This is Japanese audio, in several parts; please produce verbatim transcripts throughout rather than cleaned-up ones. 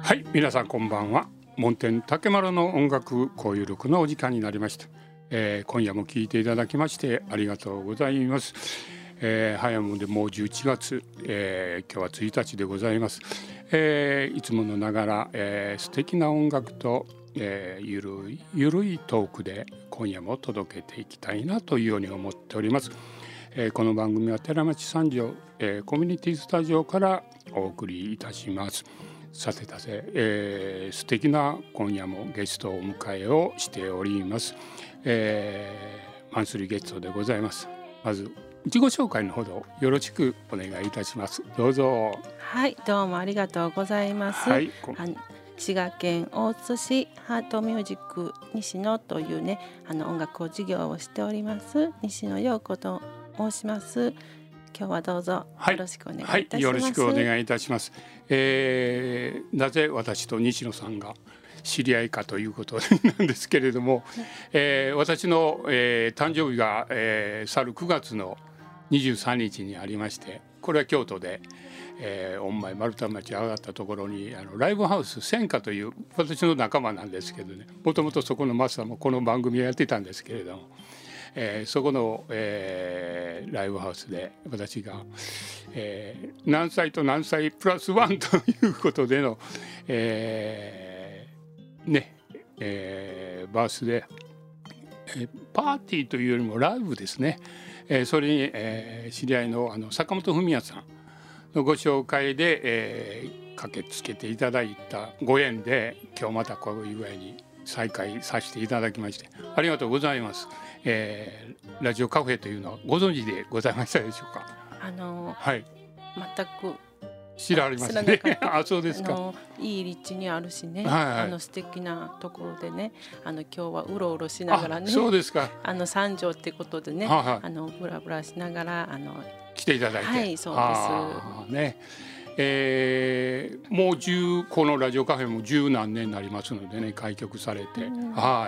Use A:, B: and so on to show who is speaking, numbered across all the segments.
A: はい、皆さんこんばんは。門天竹丸の音楽交友録のお時間になりました、えー、今夜も聞いていただきましてありがとうございます、えー、早いもんでもうじゅういちがつ、えー、今日はついたちでございます、えー、いつものながら、えー、素敵な音楽と、えー、ゆるいゆるいトークで今夜も届けていきたいなというように思っております。えー、この番組は寺町三条、えー、コミュニティスタジオからお送りいたします。さてさて、えー、素敵な今夜もゲストをお迎えをしております、えー、マンスリーゲストでございます。まず自己紹介のほどよろしくお願いいたします。どうぞ。
B: はい、どうもありがとうございます、はい、あの滋賀県大津市ハートミュージック西野というねあの音楽を授業をしております西野陽子と申します。今日はどうぞよろしくお願いいたします。はいはい、
A: よろしくお願いいたします、えー、なぜ私と西野さんが知り合いかということなんですけれども、えー、私の、えー、誕生日が、えー、去るくがつのにじゅうさんにちにありまして、これは京都で、えー、御前丸太町上がったところにあのライブハウス千花という私の仲間なんですけどね、もともとそこのマスターもこの番組をやってたんですけれども、えー、そこの、えー、ライブハウスで私が、えー、何歳と何歳プラスワンということでの、えー、ね、えー、バースで、えー、パーティーというよりもライブですね、えー、それに、えー、知り合いの、あの坂本文也さんのご紹介で、えー、駆けつけていただいたご縁で今日またこういう具合に再開させていただきましてありがとうございます。えー、ラジオカフェというのはご存知でございましたでしょうか。
B: あのー
A: はい、
B: 全く
A: 知られましたね。あ、そうですか。
B: あのいい立地にあるしね、
A: はいはい、
B: あの素敵なところでね、あの今日はうろうろしながらね、
A: そうですか。
B: あの三条ってことでね、はいはい、あのブラブラしながらあの
A: 来ていただいて、
B: はい、そうです
A: ね。えー、もう十このラジオカフェも十何年になりますのでね、開局されて、うん、はい、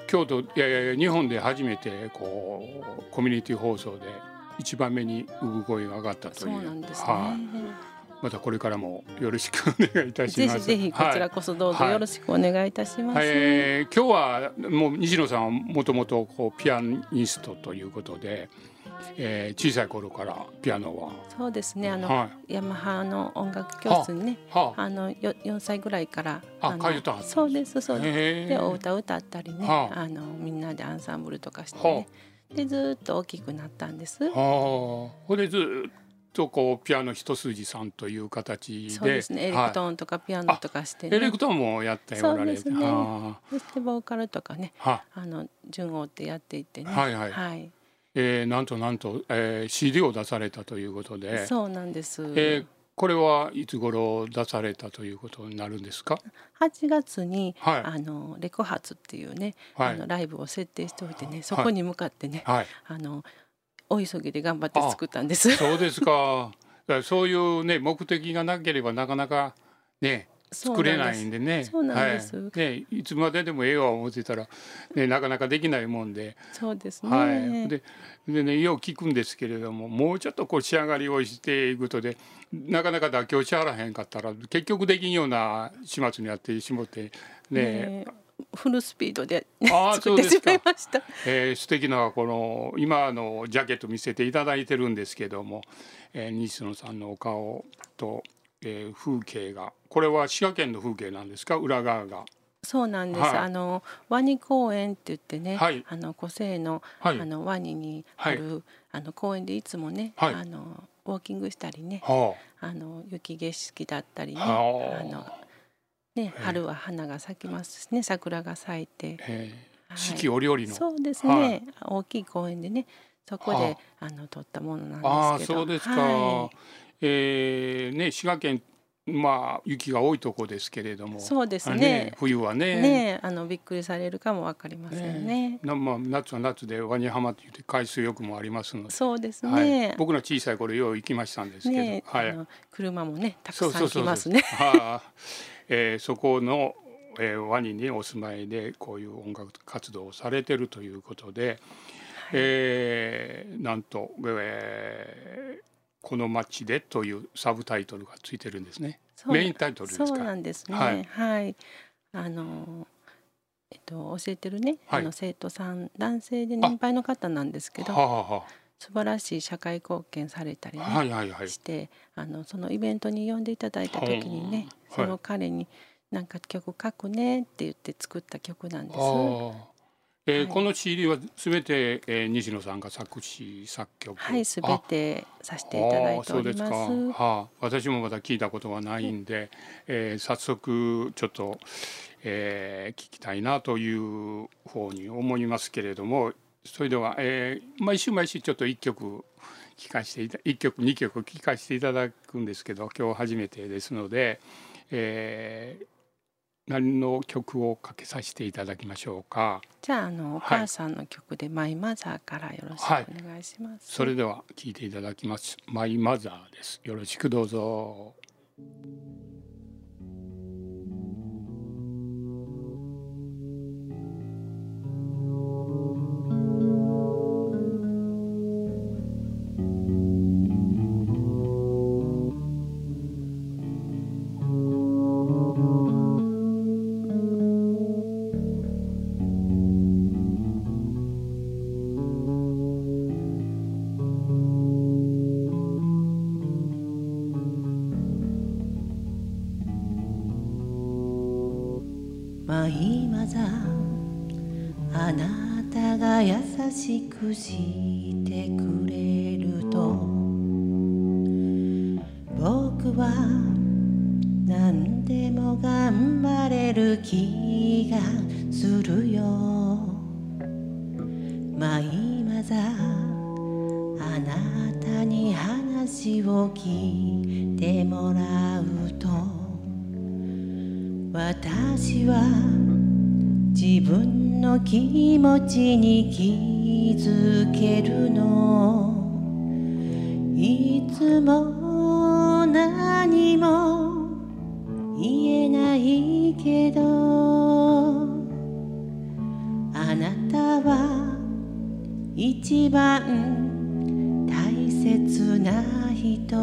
A: 京都、いやいや日本で初めてこうコミュニティ放送で一番目に産声が上がったという。
B: そうなんですね。
A: はい、またこれからもよろしくお願いいたします。
B: ぜひぜひこちらこそどうぞよろしくお願いいたします。
A: はい、えー、今日はもう西野さんはもともとピアニストということで、えー、小さい頃からピアノは
B: そうですね、あの、はい、ヤマハの音楽教室にね、はあ、あのよよんさいぐらいから
A: あ通ったんです。
B: そうですそうです。でお歌歌ったりね、はあ、あのみんなでアンサンブルとかしてね、はあ、でずっと大きくなったんです。はあ、
A: ほんでずっとこうピアノ一筋さんという形で、
B: そうですね、エレクトーンとかピアノとかしてね、
A: エレクトーンもやっておられて、
B: そうですね、そしてボーカルとかね、はあ、あの順を追ってやっていってね、
A: はいはい、はい、えー、なんとなんと、えー、シーディー を出されたということで。
B: そうなんです、
A: えー、これはいつ頃出されたということになるんですか。
B: はちがつに、
A: はい、
B: あのレコ発っていうね、はい、あのライブを設定しておいてね、そこに向かってね、
A: はい、
B: あのお急ぎで頑張って作ったんです。
A: そうですか。そういうね目的がなければなかなかね作れないんでね。
B: そうなんです。
A: はい、ね、いつまででもええわ思ってたら、ね、なかなかできないもんで。
B: そうですね。
A: はい、ででねよう聞くんですけれども、もうちょっとこう仕上がりをしていくとでなかなか妥協しはらへんかったら結局できんような始末になってしもってね。
B: ねフルスピードで、ね、作ってしまいました。
A: えー、素敵なこの今のジャケット見せていただいてるんですけども、えー、西野さんのお顔と、えー、風景がこれは滋賀県の風景なんですか。裏側が
B: そうなんです、はい、あのワニ公園って言ってね、はい、あの湖西の、はい、あのワニにある、はい、あの公園でいつもね、はい、あのウォーキングしたりね、はあ、あの雪景色だったりね、はあ、あのね、春は花が咲きますしね、桜が咲いて、
A: 四季折々の、
B: そうですね、大きい公園でねそこであの撮ったものなんですけど。
A: あ、そうですか、はい、えーね、滋賀県まあ雪が多いとこですけれども、
B: そうです ね,
A: ね冬は ね,
B: ねあのびっくりされるかも分かりませんね。
A: ね、まあ、夏は夏でワニ浜って言って海水浴もありますので。
B: そうですね、
A: はい、僕の小さい頃よう行きましたんですけど、
B: ね、
A: はい、
B: あの車もねたくさん来ますね。
A: えー、そこの、えー、ワニにお住まいでこういう音楽活動をされてるということで、はい、えー、なんと、えーこの街でというサブタイトルがついてるんですね。メインタイトルですか。
B: そうなんですね。
A: は
B: い、はい、あのえっと教えてるね、はい、あの生徒さん男性で年配の方なんですけど、はあはあ、素晴らしい社会貢献されたりね、はいはいはい、してあのそのイベントに呼んでいただいた時にね、その彼になんか曲書くねって言って作った曲なんです。
A: えーはい、この シーディー はすべて、えー、西野さんが作詞作曲、
B: はい、すべてさせていただいております。
A: そうですか。はあ、私もまだ聞いたことはないんで、えー、早速ちょっと、えー、聞きたいなという方に思いますけれども、それでは、えー、毎週毎週ちょっといっきょく聞かせていたいっきょくにきょく聞かせていただくんですけど、今日初めてですので、えー何の曲をかけさせていただきましょうか。
B: じゃあ、あのお母さんの曲で、はい、マイマザーからよろしくお願いします。はい、
A: それでは聴いていただきます。マイマザーです。よろしくどうぞ。
C: マイマザー、あなたが優しくしてくれると僕は何でも頑張れる気がするよ。マイマザー、あなたに話を聞いてもらうと私は自分の気持ちに気づけるの。いつも何も言えないけどあなたは一番大切な人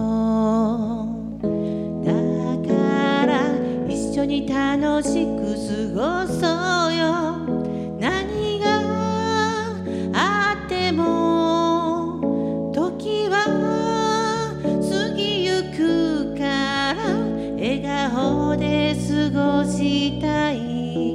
C: だから一緒に楽しく過ごそうよ。何があっても時は過ぎゆくから笑顔で過ごしたい。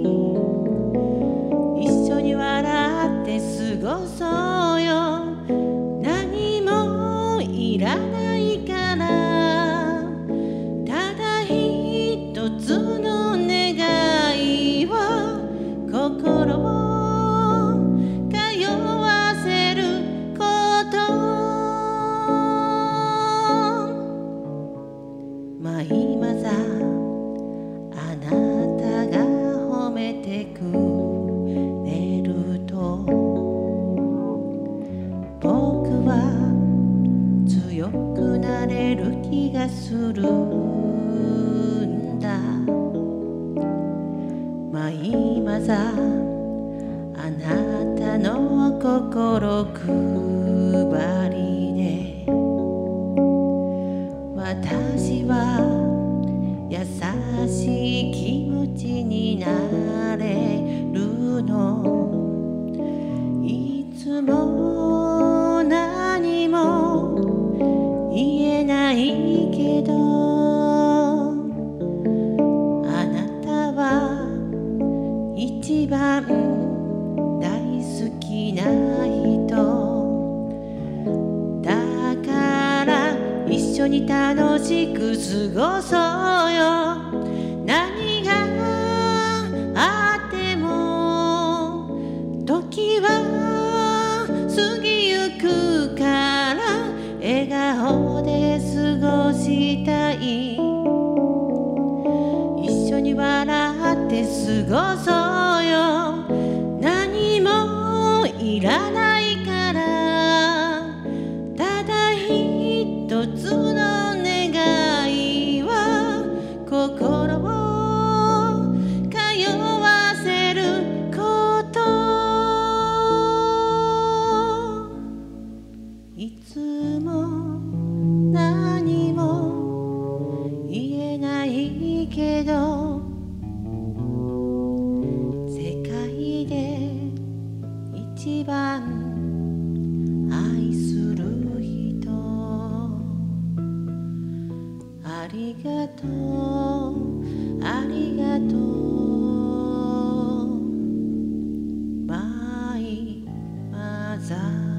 C: 一緒に笑って過ごそうよ。何もいらないからただ一つの願いを心を通わせることマイマザー、あなたが褒めてくれると僕は強くなれる気がするんだ。マイマザー、あなたの心配りで私は優しい気持ちになれるの。いつも何も言えないけどあなたは一番大好きな人だから一緒に楽しく過ごそうよ。何があっても時は過ぎゆくから笑顔で過ごしたい。一緒に笑って過ごそうよ。何もいらないからただ一つの願いは心を通わせることいつも番愛する人ありがとうありがとうマイマザー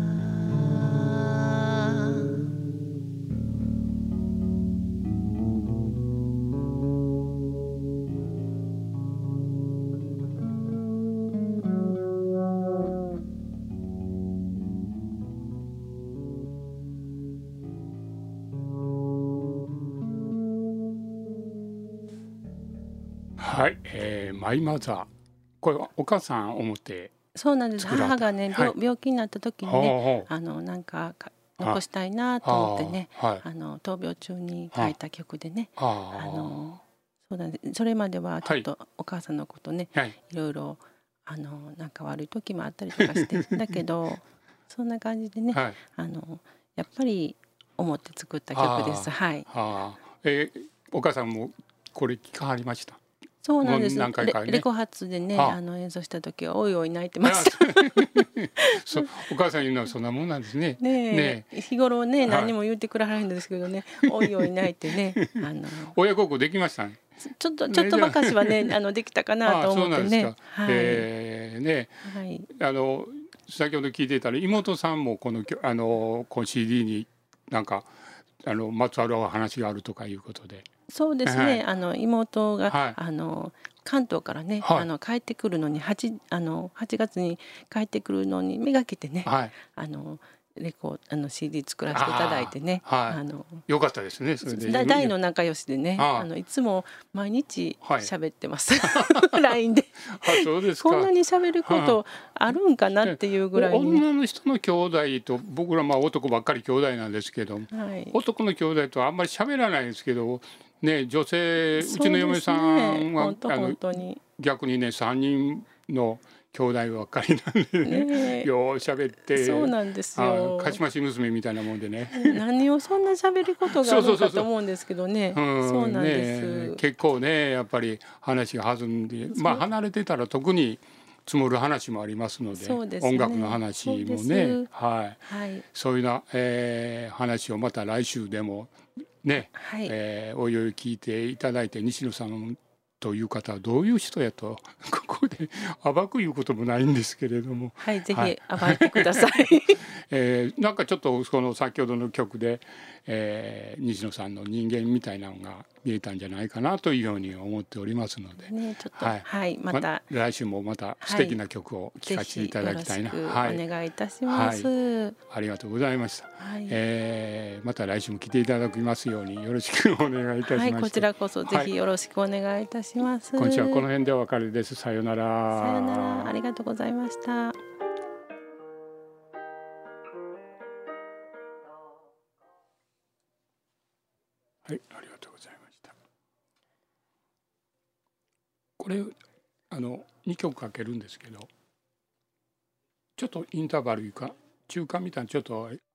A: はい、えー、マイマザー、これはお母さん思って
B: そうなんです。母がね、
A: はい、
B: 病, 病気になった時にね、あのなんか残したいなと思ってね、あ、はい、あの闘病中に書いた曲でね、ああのそうなんです。それまではちょっとお母さんのことね、はい、いろいろあのなんか悪い時もあったりとかしてだけどそんな感じでね、はい、あのやっぱり思って作った曲です。はい。
A: あ、えー、お母さんもこれ聞かはりました？
B: そうなんです。
A: 何回かね、
B: レ, レコ発でね、あの演奏した時はおいおい泣いてます。
A: そう、お母さん言うのはそんなもんなんですね。
B: ねえ、ね、日頃ね、はい、何も言ってくれはるんですけどね、おいおい泣いてね、あの
A: 親孝行できましたね。
B: ちょっとちょっとばかしはね、あのできたかなと思ってね。はい、
A: えー、ね、はい、あの先ほど聞いていたら妹さんもこのあのこの シーディー になんかあのまつわる話があるとかいうことで。
B: そうですね、はい、あの妹が、はい、あの関東からね、はい、あの帰ってくるのに 8, あのはちがつに帰ってくるのにめがけてね、はい、あのレコあの シーディー 作らせていただいてね、
A: あ、はい、あのよかったですね。それで
B: 大の仲良しでね、あのいつも毎日喋ってます、はい、ライン で
A: あ、そうですか。
B: こんなに喋ることあるんかなっていうぐらいに、
A: 女の人の兄弟と僕らまあ男ばっかり兄弟なんですけど、はい、男の兄弟とあんまり喋らないんですけどね、女性、うちの嫁さんは、
B: ね、あの
A: 逆にねさんにんの兄弟ばっかりなんで、ねね、よう喋って、
B: そうなんですよ。
A: かしまし娘みたいなもんでね。
B: 何をそんな喋ることがあるのかと思うんですけどね。そうなんです、
A: ね。結構ねやっぱり話が弾んで、まあ離れてたら特に積もる話もありますので、そうですね、音楽の話もね、はい、はい、そういうな、えー、話をまた来週でもね、はい、えー、おいおい聞いていただいて、西野さんという方はどういう人やとここで暴くいうこともないんですけれども、
B: はい、ぜひ暴いてください、
A: えー、なんかちょっとその先ほどの曲で、えー、西野さんの人間みたいなのが見えたんじゃないかなというように思っておりますので、
B: ね、ちょっと、はい、はい、また、ま、
A: 来週もまた素敵な曲を聴かせていただきたいな、
B: はい、お願いいたします、はい、
A: ありがとうございました、はい、えー、また来週も来ていただきますようによろしくお願いいたします。はい、
B: こちらこそぜひよろしくお願いいたします、
A: はい、今週はこの辺でお別れです。さようなら。
B: さようなら、ありがとうございました。はい、
A: ありがとうございました。これあのにきょくかけるんですけど、ちょっとインターバルいうか中間みたいなちょっと